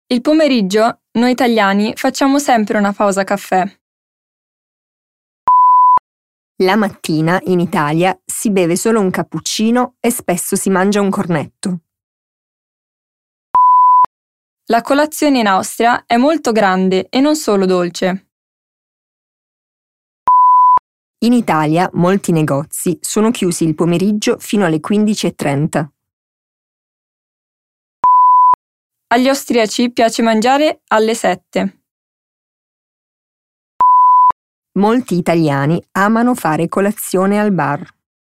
Il pomeriggio, noi italiani facciamo sempre una pausa caffè. La mattina, in Italia, si beve solo un cappuccino e spesso si mangia un cornetto. La colazione in Austria è molto grande e non solo dolce. In Italia, molti negozi sono chiusi il pomeriggio fino alle 15:30. Agli austriaci piace mangiare alle 7. Molti italiani amano fare colazione al bar.